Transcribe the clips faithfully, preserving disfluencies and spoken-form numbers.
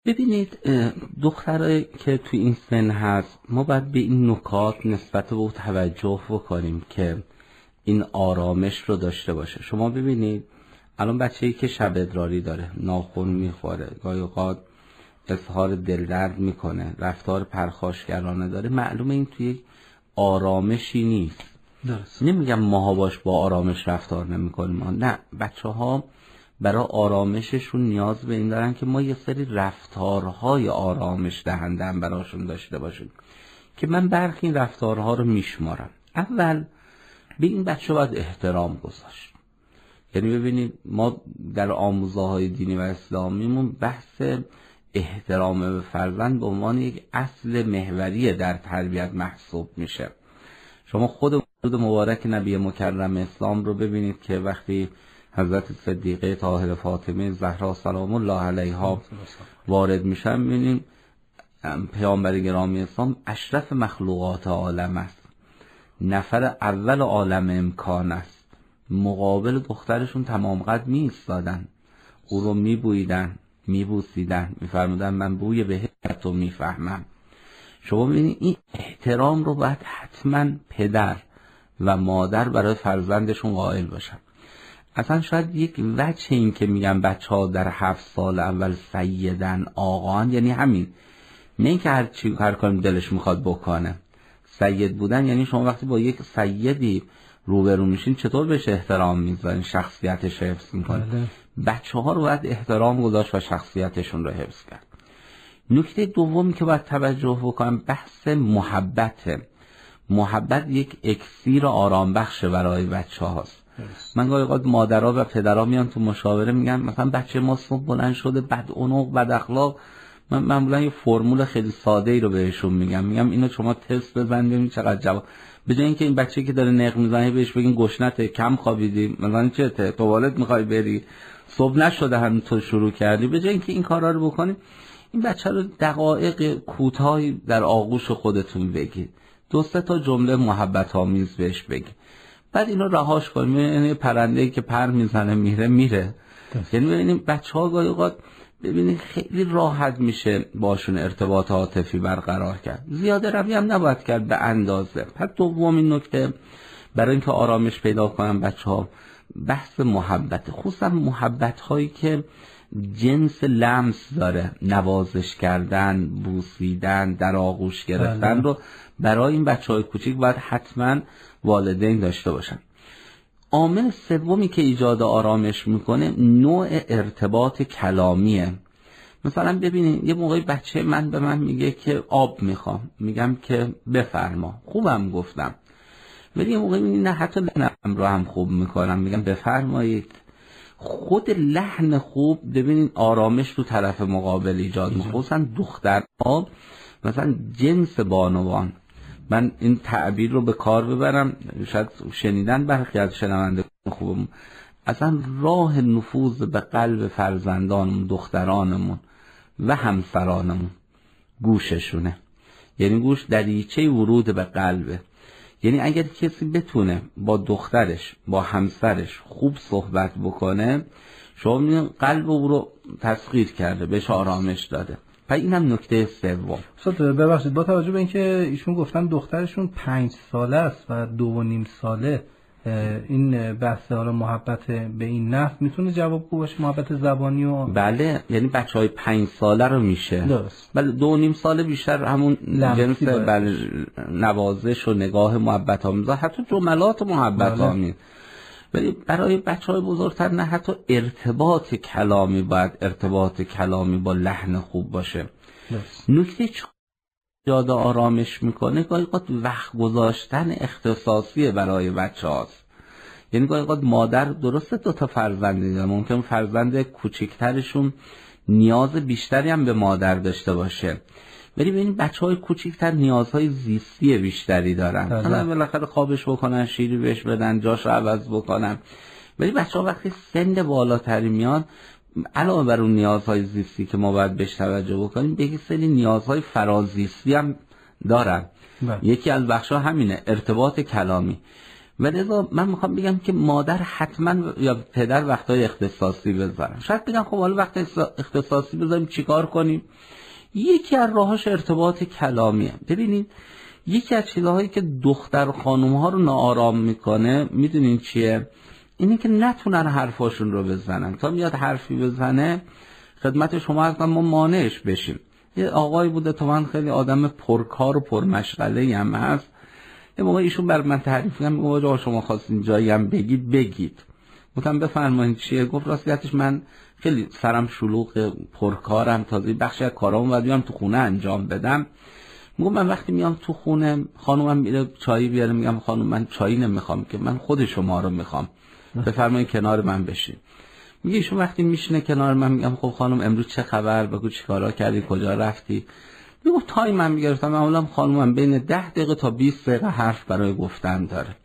ببینید دخترایی که تو این سن هست ما باید به این نکات نسبت به او توجه بکنیم که این آرامش رو داشته باشه. شما ببینید الان بچه‌ای که شب ادراری داره، ناخن میخوره، گاهی اوقات اظهار دلدرد میکنه، رفتار پرخاشگرانه داره، معلومه این توی آرامشی نیست. درست. نمیگم ماها باش با آرامش رفتار نمیکنیم، نه، بچه ها برای آرامششون نیاز به این دارن که ما یه سری رفتارهای آرامش دهنده هم براشون داشته باشیم که من برخی این رفتارها رو میشمارم. اول به این بچه باید احترام گذاشت. یعنی ببینید ما در آموزه های دینی و اسلامیمون بحث احترام به فرزند به عنوان یک اصل محوری در تربیت محسوب میشه. شما خود ورود مبارک نبی مکرم اسلام رو ببینید که وقتی حضرت صدیقه طاهره فاطمه زهرا سلام الله علیها وارد میشن، ببینید پیامبر گرامی اسلام اشرف مخلوقات عالم است، نفر اول عالم امکان است، مقابل دخترشون تمام قد می ایستادن، او رو می بویدن، می بوسیدن، می فرمودن من بوی بهت رو می فهمم. شما ببینید این احترام رو باید حتما پدر و مادر برای فرزندشون قائل باشن. اصلا شاید یک وجه این که میگن بچه ها در هفت سال اول سیدن آقان، یعنی همین، نه اینکه هر چی هر کاری دلش میخواد بکنه. سید بودن یعنی شما وقتی با یک سیدی روبرو میشین چطور بهش احترام میذارین، شخصیتش رو حفظ میکنه. بچه ها رو باید احترام گذاشت و شخصیتشون رو حفظ کرد. نکته دومی که باید توجه بکنم بحث محبته. محبت یک اکسیر آرام بخش برای بچه هاست. من گاهی اوقات مادرها و پدرها میان تو مشاوره میگن مثلا بچه ما صبح بلند شده بد عنق بد اخلاق. من معمولا یه فرمول خیلی ساده ای رو بهشون میگم، میگم اینو شما تست بزنید ببینید چقدر جواب. به جای اینکه این بچه‌ای که داره نق میزنه بهش بگین گشنته، کم خوابیدی، مثلا چته، توالت میخوای بری، صبح نشده هم تو شروع کردی، به جای اینکه این کارا رو بکنید این بچه رو دقایق کوتاهی در آغوش خودتون بگید، دو سه تا جمله محبت آمیز بهش بگید، بعد اینو رهاش کنید. یعنی پرنده‌ای که پر میزنه میره میره. یعنی ببینید بچه‌ها گاهی اوقات ببینید خیلی راحت میشه باشون ارتباط عاطفی برقرار کرد. زیاده روی هم نباید کرد، به اندازه. پس دومین نکته برای اینکه آرامش پیدا کنن بچه‌ها بحث محبت، خصوصا محبت هایی که جنس لمس داره، نوازش کردن، بوسیدن، در آغوش گرفتن رو برای این بچه‌های کوچیک باید حتما والدین داشته باشن. عامل سومی که ایجاد آرامش میکنه نوع ارتباط کلامیه. مثلا ببینید یه موقعی بچه من به من میگه که آب میخوام، میگم که بفرما، خوبم گفتم. ولی یه موقعی میگه نه حتی لحنم رو هم خوب میکنم، میگم بفرمایید. خود لحن خوب ببینید آرامش رو طرف مقابل ایجاد میکنه. خصوصا دخترها مثلا جنس بانوان، من این تعبیر رو به کار ببرم، شاید شنیدن برخی از شنونده خوبم، اصلا راه نفوذ به قلب فرزندانمون، دخترانمون و همسرانمون گوششونه. یعنی گوش دریچه ورود به قلبه. یعنی اگر کسی بتونه با دخترش، با همسرش خوب صحبت بکنه، شما میگن قلب او رو تسخیر کرده، بهش آرامش داده. پس اینم نکته سوم. استاد ببخشید با توجه به اینکه ایشون گفتن دخترشون پنج ساله است و دو و نیم ساله، این بحث حالا محبت به این نحو میتونه جوابگو باشه، محبت زبانی و بله، یعنی بچهای پنج ساله رو میشه. درست. بله دو و نیم ساله بیشتر همون جنس بله نوازش و نگاه محبت آمیز، حتی جملات محبت آمیز. ولی برای بچهای بزرگتر نه، حتی ارتباط کلامی باید ارتباط کلامی با لحن خوب باشه. نکته چه ایجاد آرامش میکنه گاهی اوقات وقت گذاشتن اختصاصی برای بچه هاست. یعنی گاهی اوقات مادر درسته دو تا فرزند داره، ممکن فرزند کوچکترشون نیاز بیشتری هم به مادر داشته باشه، ولی ببینید بچهای کوچیک‌تر نیازهای زیستی بیشتری دارن، مثلا بالاخره خوابش بکنن، شیری بهش بدن، جاش رو عوض بکنن. ولی بچه‌ها وقتی سن بالاتری میان، علاوه بر اون نیازهای زیستی که ما باید بهش توجه بکنیم، به یک سری نیازهای فرازیستی هم دارن. بله. یکی از بخش‌ها همینه، ارتباط کلامی. و لذا من میخوام بگم که مادر حتما یا پدر وقتای اختصاصی بذارن. شاید بگم خب حالا وقت اختصاصی بذاریم چیکار کنیم؟ یکی از راهاش ارتباط کلامیه. ببینید یکی از چیزهایی که دختر خانم ها رو ناآرام میکنه میدونین چیه؟ اینه که نتونن حرفاشون رو بزنن. تا میاد حرفی بزنه خدمت شما هستم ما مانعش بشیم. یه آقایی بوده تو من خیلی آدم پرکار و پرمشغله‌ای هم هست. یه موقع ایشون بر من تعریف کردن میگه آقا شما خواستین جایی هم بگید بگید. گفتم بفرمایید چیه؟ گفت راستیتش من خیلی سرم شلوغ پرکارم تازه بخشی از کارامو باید بیام تو خونه انجام بدم. میگم من وقتی میام تو خونه خانومم میره چای بیاره میگم خانم من چای نمیخوام که من خود شما رو میخوام بفرمایید کنار من بشین. میگه ایشون وقتی میشینه کنار من میگم خب خانم امروز چه خبر بگو چیکارا کردی کجا رفتی؟ میگه تایم من میگرفتم معمولا خانومم بین ده دقیقه تا بیست دقیقه حرف برای گفتن داره.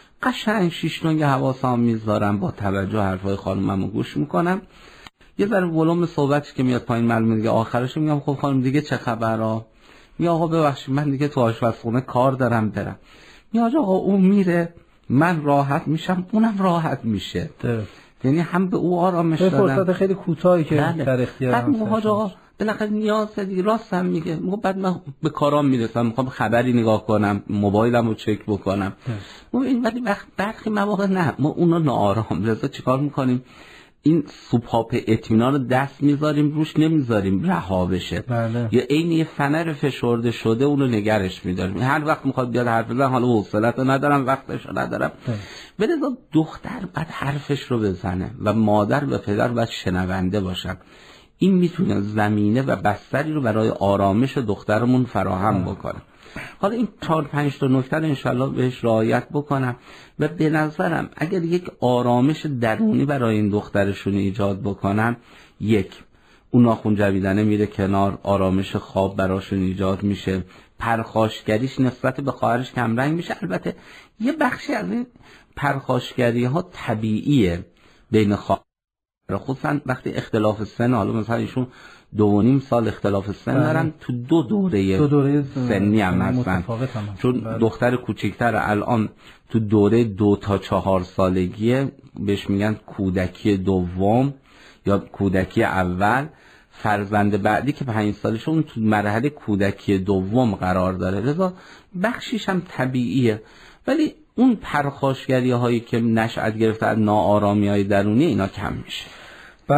قشنگ شیش نونگ حواسم میذارم با توجه حرفای خانوممو گوش میکنم. یه ذره ولوم صحبتش که میاد پایین معلومه دیگه آخرش میگم خب خانم دیگه چه خبرا؟ میگه آقا ببخشید من دیگه تو آشپزخونه کار دارم برم. میگه آقا اون میره من راحت میشم اونم راحت میشه. یعنی هم به او آرامش دادم. فرصت خیلی کوتاهی که در اختیار هم بعد آقا بالاخره نیاز دیگه راست هم میگه. میگه بعد من به کارام میرسم میخوام خبری نگاه کنم موبایلمو چک بکنم. ما این ولی وقت برخی مواقع نه ما اونا ناآرام رضا چیکار میکنیم؟ این سوپاپ اطمینان رو دست میذاریم روش نمیذاریم رها بشه. بله. یا عین یه فنر فشرده شده اونو نگرش میداریم. هر وقت میخواد بیاد حرف بزنه حالا حوصله‌شو ندارم وقتشو ندارم. ولی دختر بعد حرفش رو بزنه و مادر و پدر باید شنونده باشن. این میتونه زمینه و بستری رو برای آرامش دخترمون فراهم بکنه. حالا این چهار پنج تا نکته رو انشالله بهش رعایت بکنم و به نظرم اگر یک آرامش درونی برای این دخترشون ایجاد بکنن، یک اون ناخن جویدنه میره کنار، آرامش خواب براشون ایجاد میشه، پرخاشگریش نسبت به خواهرش کمرنگ میشه. البته یه بخشی از این پرخاشگری ها طبیعیه بین خواهر، خصوصا وقتی اختلاف سن، حالا مثلا ایشون دو و نیم سال اختلاف سن دارن، تو دو دوره, دو دوره سنی هم هستن، چون بله. دختر کوچکتر الان تو دوره دو تا چهار سالگیه، بهش میگن کودکی دوم یا کودکی اول. فرزند بعدی که پنج سالشون تو مرحله کودکی دوم قرار داره، لذا بخشیش هم طبیعیه. ولی اون پرخاشگری هایی که نشأت گرفته از ناآرامی های درونی اینا کم میشه.